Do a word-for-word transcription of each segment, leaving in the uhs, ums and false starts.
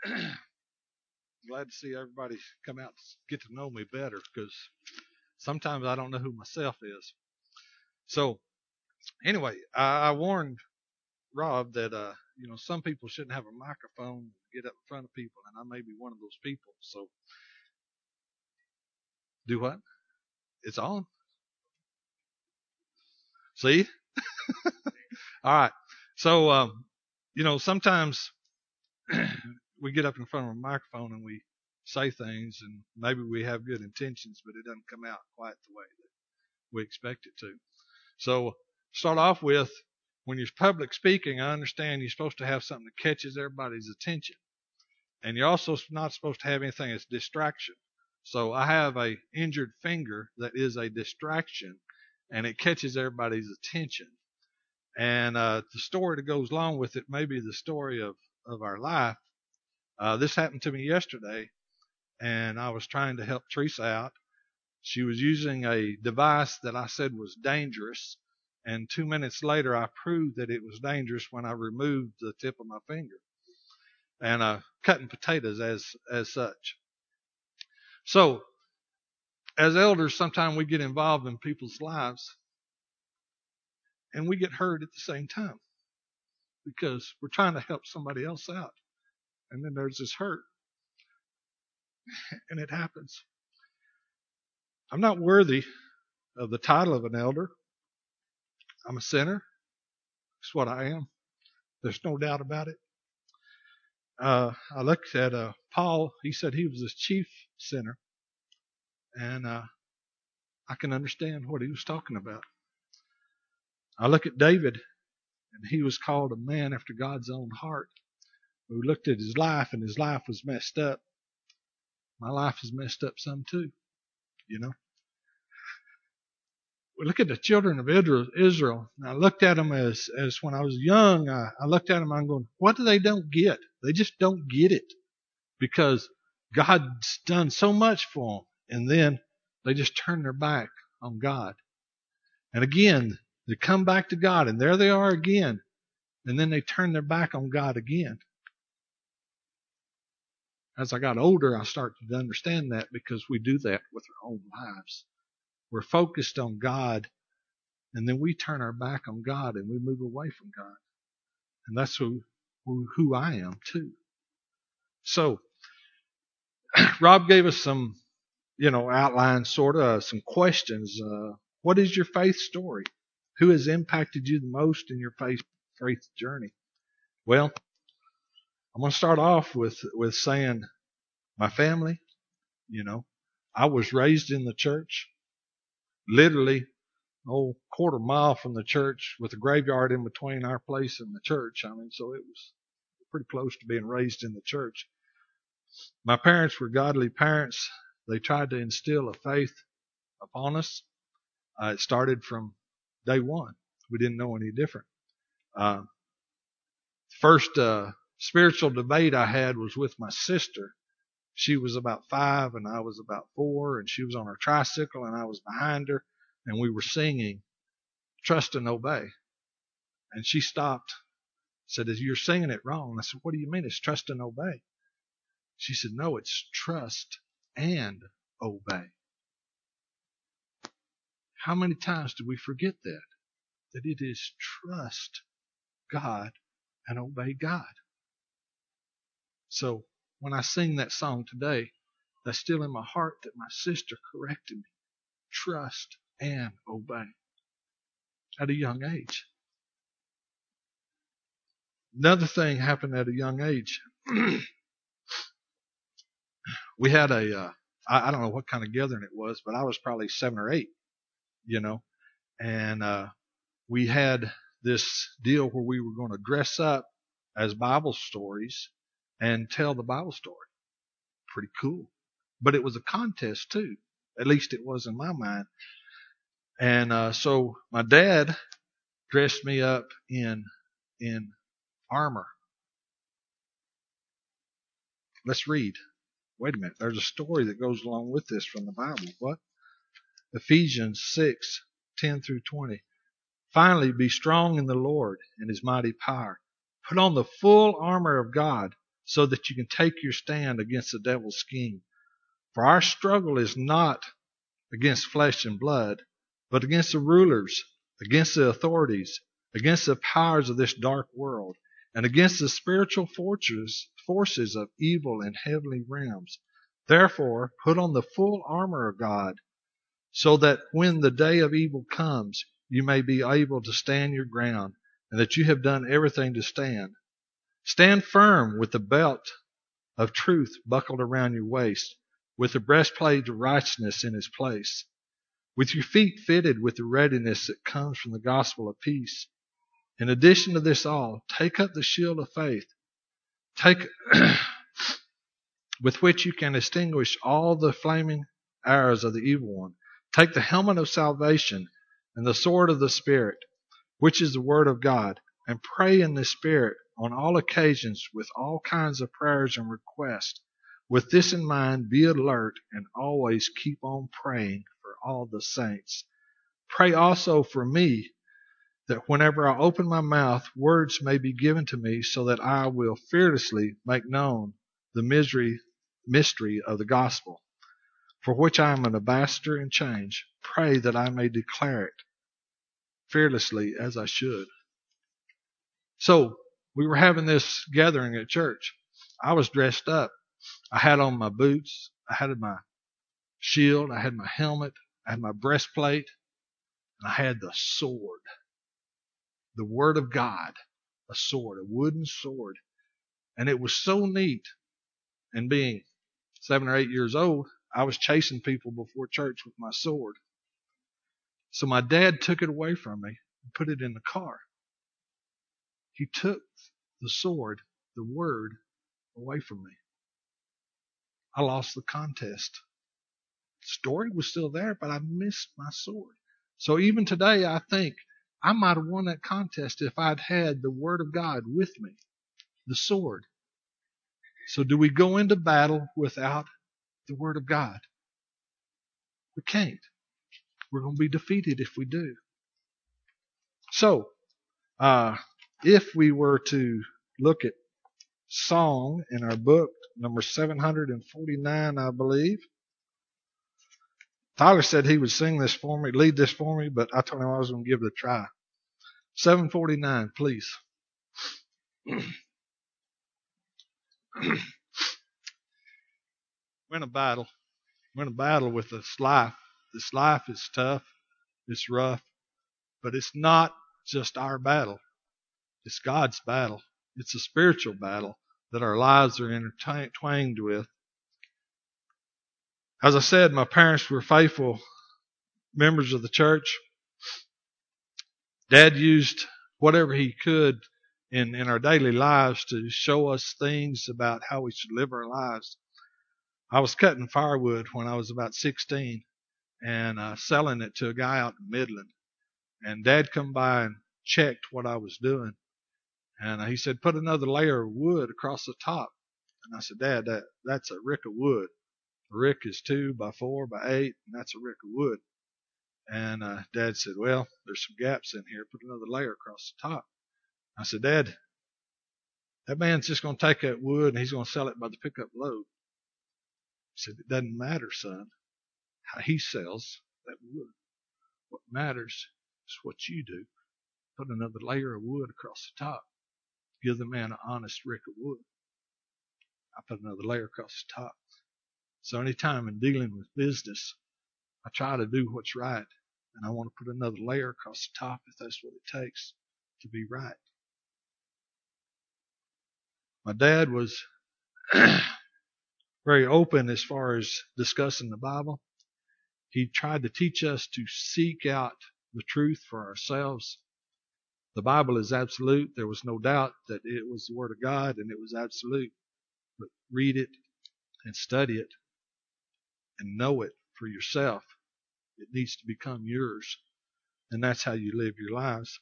Glad to see everybody come out to get to know me better because sometimes I don't know who myself is. So anyway, I, I warned Rob that uh, you know some people shouldn't have a microphone get up in front of people, and I may be one of those people. So do what? It's on. See? All right. So um, you know sometimes we get up in front of a microphone and we say things, and maybe we have good intentions, but it doesn't come out quite the way that we expect it to. So start off with, when you're public speaking, I understand you're supposed to have something that catches everybody's attention. And you're also not supposed to have anything that's distraction. So I have a injured finger that is a distraction, and it catches everybody's attention. And uh, the story that goes along with it may be the story of, of our life. Uh, this happened to me yesterday, and I was trying to help Teresa out. She was using a device that I said was dangerous, and two minutes later I proved that it was dangerous when I removed the tip of my finger, and uh, cutting potatoes as as such. So, as elders, sometimes we get involved in people's lives, and we get hurt at the same time because we're trying to help somebody else out, and then there's this hurt, and it happens. I'm not worthy of the title of an elder. I'm a sinner. That's what I am. There's no doubt about it. Uh, I looked at uh, Paul. He said he was the chief sinner, and uh, I can understand what he was talking about. I look at David, and he was called a man after God's own heart. We looked at his life, and his life was messed up. My life is messed up some too, you know. We look at the children of Israel, and I looked at them as, as when I was young, I, I looked at them, I'm going, what do they don't get? They just don't get it, because God's done so much for them, and then they just turn their back on God. And again, they come back to God, and there they are again, and then they turn their back on God again. As I got older, I started to understand that, because we do that with our own lives. We're focused on God, and then we turn our back on God and we move away from God. And that's who who, who I am too. So Rob gave us some, you know, outline, sort of uh, some questions. Uh, what is your faith story? Who has impacted you the most in your faith faith journey? Well, I'm going to start off with with saying my family. You know, I was raised in the church, literally, oh, quarter mile from the church, with a graveyard in between our place and the church. I mean, so it was pretty close to being raised in the church. My parents were godly parents. They tried to instill a faith upon us. Uh, it started from day one. We didn't know any different. Uh, first uh, spiritual debate I had was with my sister. She was about five and I was about four, and she was on her tricycle and I was behind her, and we were singing Trust and Obey. And she stopped, said, "You're singing it wrong." I said, "What do you mean? It's trust and obey." She said, "No, it's trust and obey." How many times do we forget that? That it is trust God and obey God. So when I sing that song today, that's still in my heart that my sister corrected me. Trust and obey at a young age. Another thing happened at a young age. We had a, uh, I, I don't know what kind of gathering it was, but I was probably seven or eight, you know, and uh, we had this deal where we were going to dress up as Bible stories and tell the Bible story. Pretty cool. But it was a contest too. At least it was in my mind. And uh, so my dad dressed me up in in armor. Let's read. Wait a minute. There's a story that goes along with this from the Bible. What? Ephesians six, ten through twenty. Finally, be strong in the Lord and His mighty power. Put on the full armor of God so that you can take your stand against the devil's scheme. For our struggle is not against flesh and blood, but against the rulers, against the authorities, against the powers of this dark world, and against the spiritual forces, forces of evil in heavenly realms. Therefore, put on the full armor of God, so that when the day of evil comes, you may be able to stand your ground, and that you have done everything to stand. Stand firm with the belt of truth buckled around your waist, with the breastplate of righteousness in its place, with your feet fitted with the readiness that comes from the gospel of peace. In addition to this all, take up the shield of faith, take with which you can extinguish all the flaming arrows of the evil one. Take the helmet of salvation and the sword of the Spirit, which is the word of God, and pray in the Spirit on all occasions with all kinds of prayers and requests. With this in mind, be alert and always keep on praying for all the saints. Pray also for me, that whenever I open my mouth, words may be given to me, so that I will fearlessly make known the misery, mystery of the gospel, for which I am an ambassador in chains. Pray that I may declare it fearlessly as I should. So, we were having this gathering at church. I was dressed up. I had on my boots. I had my shield. I had my helmet. I had my breastplate. And I had the sword. The Word of God. A sword. A wooden sword. And it was so neat. And being seven or eight years old, I was chasing people before church with my sword. So my dad took it away from me and put it in the car. He took the sword, the Word, away from me. I lost the contest. The story was still there, but I missed my sword. So even today, I think I might have won that contest if I'd had the Word of God with me, the sword. So do we go into battle without the Word of God? We can't. We're going to be defeated if we do. So, uh, if we were to look at song in our book, number seven hundred forty-nine, I believe. Tyler said he would sing this for me, lead this for me, but I told him I was going to give it a try. seven forty-nine, please. We're in a battle. We're in a battle with this life. This life is tough. It's rough. But it's not just our battle. It's God's battle. It's a spiritual battle that our lives are intertwined with. As I said, my parents were faithful members of the church. Dad used whatever he could in, in our daily lives to show us things about how we should live our lives. I was cutting firewood when I was about sixteen and uh, selling it to a guy out in Midland. And Dad come by and checked what I was doing. And uh, he said, put another layer of wood across the top. And I said, Dad, that, that's a rick of wood. A rick is two by four by eight, and that's a rick of wood. And uh, Dad said, well, there's some gaps in here. Put another layer across the top. I said, Dad, that man's just going to take that wood and he's going to sell it by the pickup load. He said, it doesn't matter, son, how he sells that wood. What matters is what you do. Put another layer of wood across the top. Give the man an honest rick of wood. I put another layer across the top. So anytime in dealing with business, I try to do what's right. And I want to put another layer across the top if that's what it takes to be right. My dad was very open as far as discussing the Bible. He tried to teach us to seek out the truth for ourselves. The Bible is absolute. There was no doubt that it was the Word of God and it was absolute. But read it and study it and know it for yourself. It needs to become yours. And that's how you live your lives.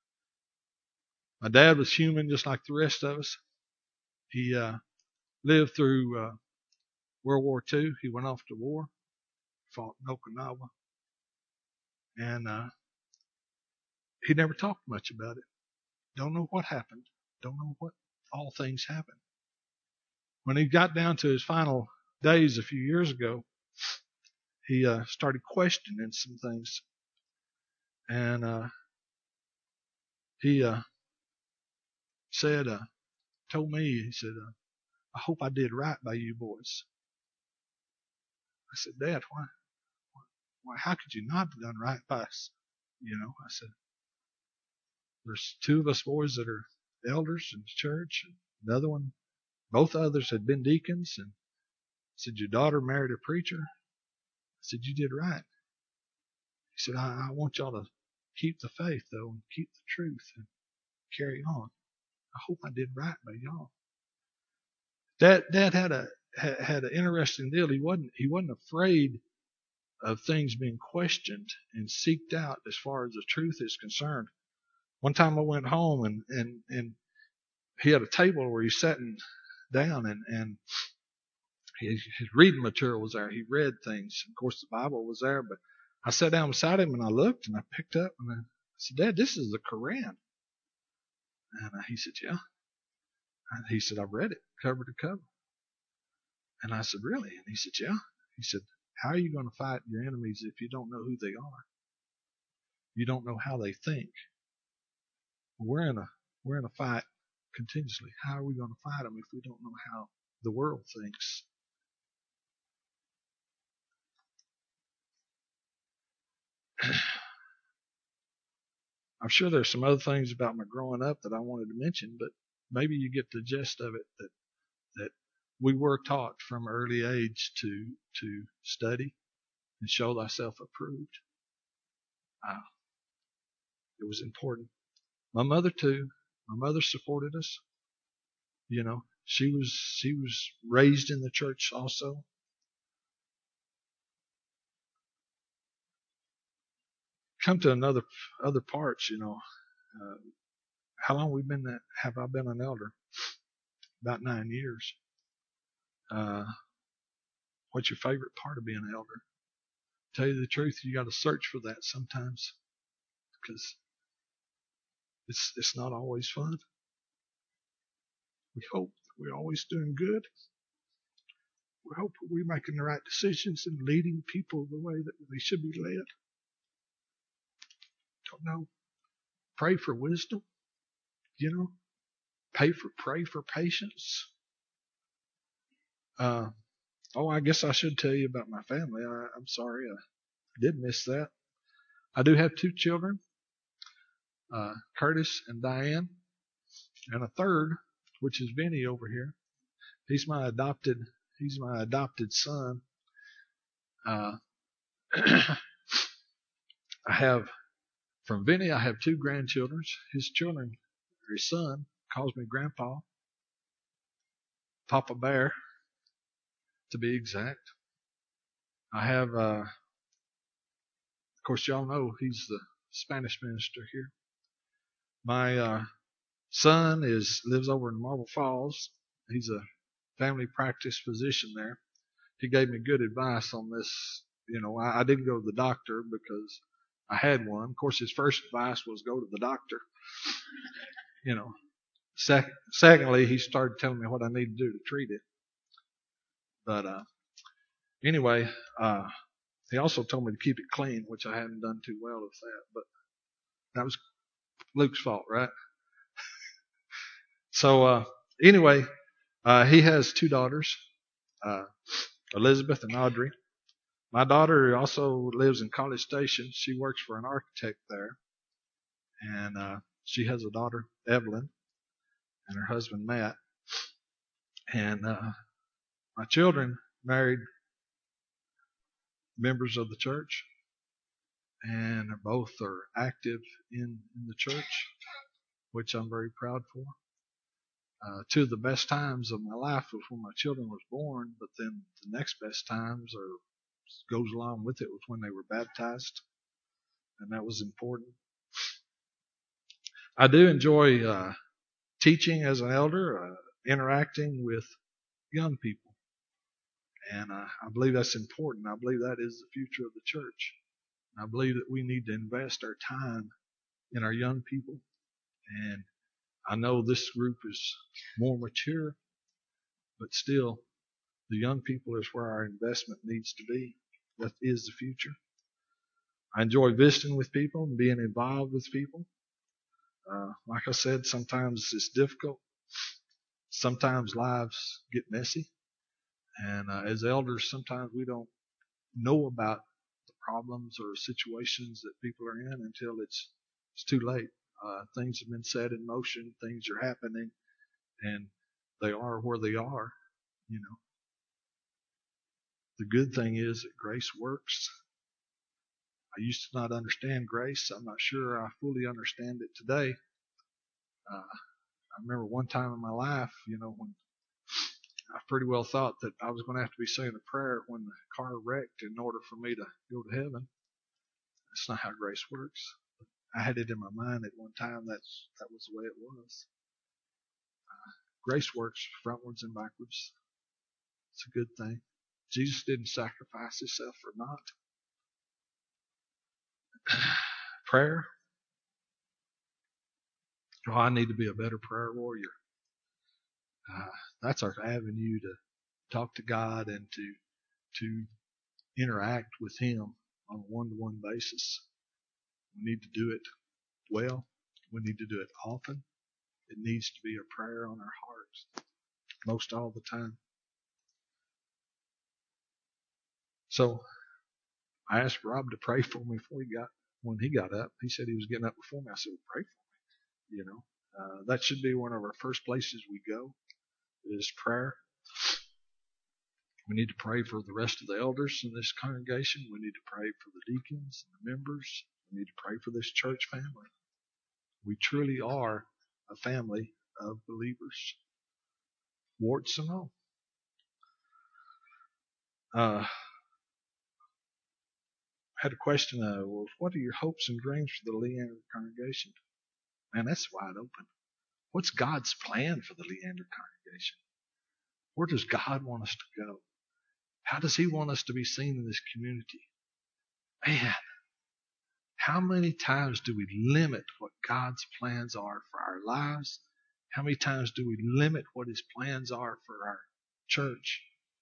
My dad was human just like the rest of us. He uh, lived through uh, World War Two. He went off to war, fought in Okinawa. And uh, he never talked much about it. Don't know what happened. Don't know what all things happened. when he got down to his final days a few years ago, he uh, started questioning some things. And uh, he uh, said, uh, told me, he said, uh, I hope I did right by you boys. I said, Dad, why, why, how could you not have done right by us? You know, I said, there's two of us boys that are elders in the church. And the other one, both others had been deacons. And I said, your daughter married a preacher. I said, you did right. He said, I, I want y'all to keep the faith, though, and keep the truth and carry on. I hope I did right by y'all. Dad, Dad had a had an interesting deal. He wasn't he wasn't afraid of things being questioned and seeked out as far as the truth is concerned. One time I went home and and and he had a table where he sat down and and his, his reading material was there. He read things. Of course, the Bible was there, but I sat down beside him and I looked and I picked up and I said, Dad, this is the Quran. And he said, yeah. And he said, I've read it cover to cover. And I said, really? And he said, yeah. He said, how are you going to fight your enemies if you don't know who they are? You don't know how they think. We're in a we're in a fight continuously. How are we going to fight them if we don't know how the world thinks? I'm sure there's some other things about my growing up that I wanted to mention, but maybe you get the gist of it, that that we were taught from early age to to study and show thyself approved. Uh, it was important. My mother too. My mother supported us. You know, she was she was raised in the church also. Come to another other parts, you know. Uh, how long we been that? Have I been an elder? About nine years. Uh, what's your favorite part of being an elder? Tell you the truth, you got to search for that sometimes, because it's it's not always fun. We hope we're always doing good. We hope we're making the right decisions and leading people the way that they should be led. Don't know. Pray for wisdom. You know, pay for pray for patience. Uh, oh, I guess I should tell you about my family. I, I'm sorry, I did miss that. I do have two children, uh, Curtis and Diane, and a third, which is Vinny over here. He's my adopted. He's my adopted son. Uh, I have from Vinny. I have two grandchildren. His children, or his son, calls me Grandpa, Papa Bear, to be exact. I have, uh, of course, y'all know he's the Spanish minister here. My uh, son is lives over in Marble Falls. He's a family practice physician there. He gave me good advice on this. You know, I, I didn't go to the doctor because I had one. Of course, his first advice was go to the doctor. You know, sec- secondly, he started telling me what I need to do to treat it. But uh, anyway, uh, he also told me to keep it clean, which I hadn't done too well with that. But that was Luke's fault, right? So uh, anyway, uh, he has two daughters, uh, Elizabeth and Audrey. My daughter also lives in College Station. She works for an architect there. And uh, she has a daughter, Evelyn, and her husband, Matt. And uh, my children married members of the church, and both are active in, in the church, which I'm very proud for. Uh, two of the best times of my life was when my children was born, but then the next best times, or goes along with it, was when they were baptized, and that was important. I do enjoy uh, teaching as an elder, uh, interacting with young people. And uh, I believe that's important. I believe that is the future of the church. I believe that we need to invest our time in our young people. And I know this group is more mature, but still, the young people is where our investment needs to be. That is the future. I enjoy visiting with people and being involved with people. Uh, like I said, sometimes it's difficult. Sometimes lives get messy. And uh, as elders, sometimes we don't know about the problems or situations that people are in until it's it's too late. Uh, things have been set in motion. Things are happening, and they are where they are. You know, the good thing is that grace works. I used to not understand grace. I'm not sure I fully understand it today. Uh, I remember one time in my life, you know, when I pretty well thought that I was going to have to be saying a prayer when the car wrecked in order for me to go to heaven. That's not how grace works. I had it in my mind at one time that's that was the way it was. Uh, grace works frontwards and backwards. It's a good thing. Jesus didn't sacrifice himself for naught. Prayer. Oh, I need to be a better prayer warrior. Uh, that's our avenue to talk to God and to to interact with Him on a one-to-one basis. We need to do it well. We need to do it often. It needs to be a prayer on our hearts most all the time. So I asked Rob to pray for me before he got when he got up. He said he was getting up before me. I said, well, pray for me. You know, uh, that should be one of our first places we go is prayer. We need to pray for the rest of the elders in this congregation. We need to pray for the deacons and the members. We need to pray for this church family. We truly are a family of believers, warts and all. Uh, I had a question of, well, what are your hopes and dreams for the Leander congregation? Man, that's wide open. What's God's plan for the Leander congregation? Where does God want us to go? How does He want us to be seen in this community? Man, how many times do we limit what God's plans are for our lives? How many times do we limit what His plans are for our church?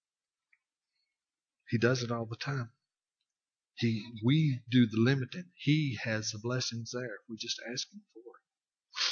He does it all the time. He, we do the limiting. He has the blessings there if we just ask Him for it.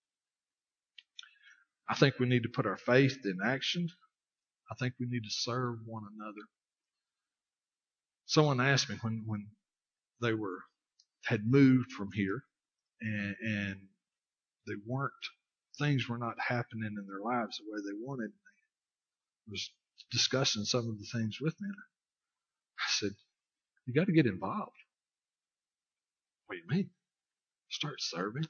I think we need to put our faith in action. I think we need to serve one another. Someone asked me when, when they were had moved from here and, and they weren't, things were not happening in their lives the way they wanted. They was discussing some of the things with me. And I said, you got to get involved. What do you mean? Start serving.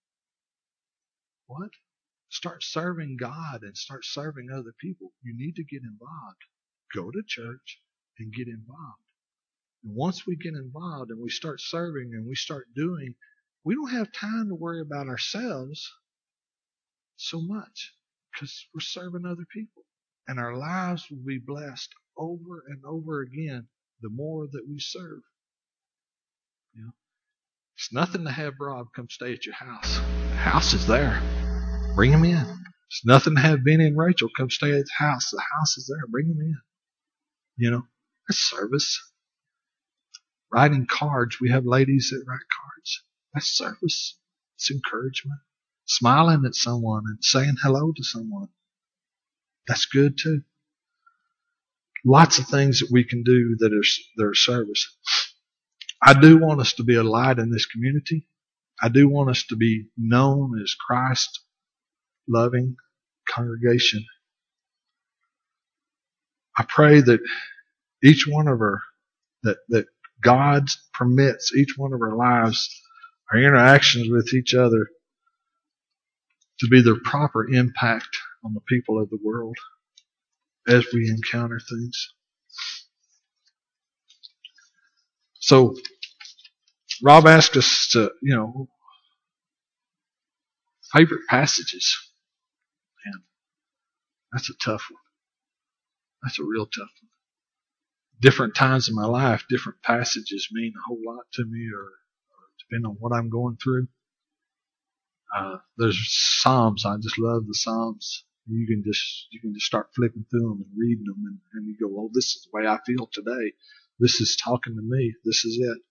What? Start serving God and start serving other people. You need to get involved. Go to church and get involved. And once we get involved and we start serving and we start doing, we don't have time to worry about ourselves so much because we're serving other people. And our lives will be blessed over and over again the more that we serve. You know, it's nothing to have Rob come stay at your house. The house is there. Bring him in. It's nothing to have Benny and Rachel come stay at the house. The house is there. Bring them in. You know, that's service. Writing cards. We have ladies that write cards. That's service. It's encouragement. Smiling at someone and saying hello to someone. That's good too. Lots of things that we can do that are, that are service. I do want us to be a light in this community. I do want us to be known as Christ loving congregation. I pray that each one of our, that, that God permits each one of our lives, our interactions with each other, to be the proper impact on the people of the world as we encounter things. So, Rob asked us to, you know, favorite passages. Man, that's a tough one. That's a real tough one. Different times in my life, different passages mean a whole lot to me, or, or depending on what I'm going through. Uh, there's Psalms. I just love the Psalms. You can just you can just start flipping through them and reading them, and, and you go, "Oh, this is the way I feel today. This is talking to me. This is it."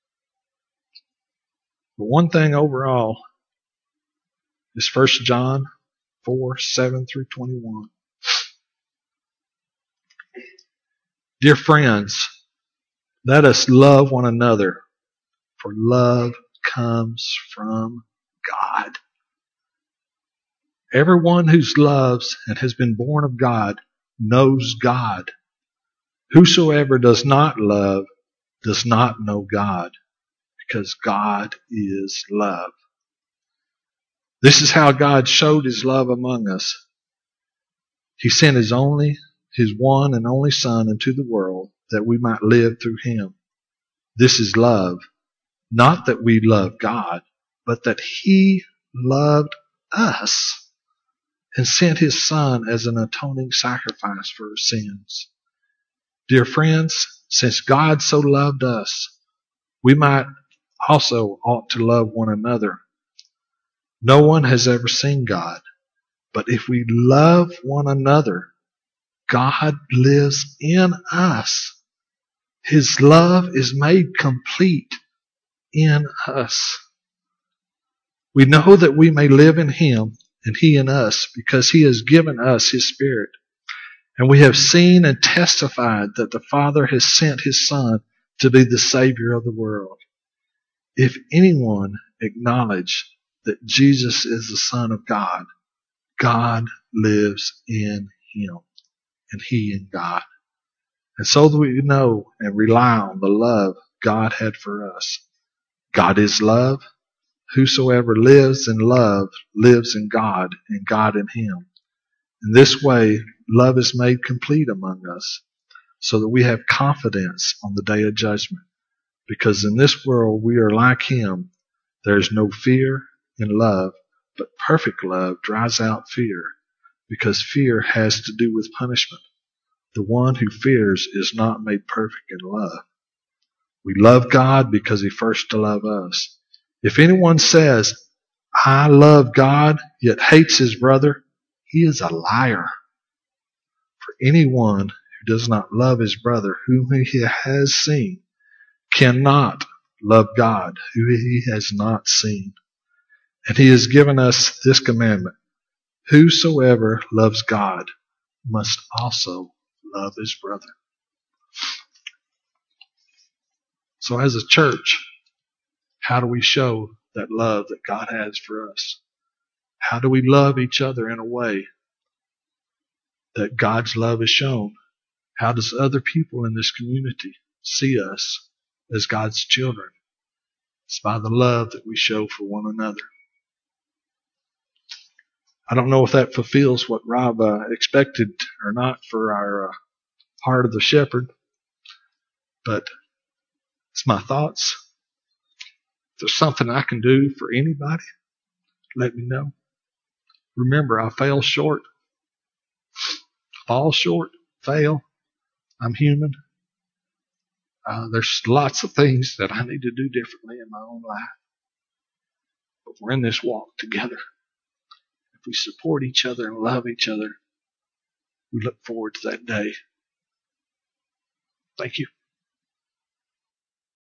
But one thing overall is First John four seven through twenty-one. Dear friends, let us love one another, for love comes from God. Everyone who loves and has been born of God knows God. Whosoever does not love does not know God, because God is love. This is how God showed his love among us. He sent his only, his one and only Son into the world that we might live through him. This is love. Not that we love God, but that he loved us and sent his Son as an atoning sacrifice for our sins. Dear friends, since God so loved us, we might also ought to love one another. No one has ever seen God, but if we love one another, God lives in us. His love is made complete in us. We know that we may live in him and he in us because he has given us his Spirit. And we have seen and testified that the Father has sent his Son to be the Savior of the world. If anyone acknowledge that Jesus is the Son of God, God lives in him and he in God. And so that we know and rely on the love God had for us. God is love. Whosoever lives in love lives in God and God in him. In this way, love is made complete among us, so that we have confidence on the day of judgment. Because in this world we are like him. There is no fear in love, but perfect love drives out fear, because fear has to do with punishment. The one who fears is not made perfect in love. We love God because he first loved us. If anyone says, I love God, yet hates his brother, he is a liar. For anyone who does not love his brother whom he has seen cannot love God who he has not seen. And he has given us this commandment: whosoever loves God must also love his brother. So as a church, how do we show that love that God has for us? How do we love each other in a way that God's love is shown? How does other people in this community see us as God's children? It's by the love that we show for one another. I don't know if that fulfills what Rob uh, expected or not for our uh, Heart of the Shepherd, but it's my thoughts. If there's something I can do for anybody, let me know. Remember, I fail short, fall short, fail. I'm human. Uh, there's lots of things that I need to do differently in my own life. But we're in this walk together. If we support each other and love each other, we look forward to that day. Thank you.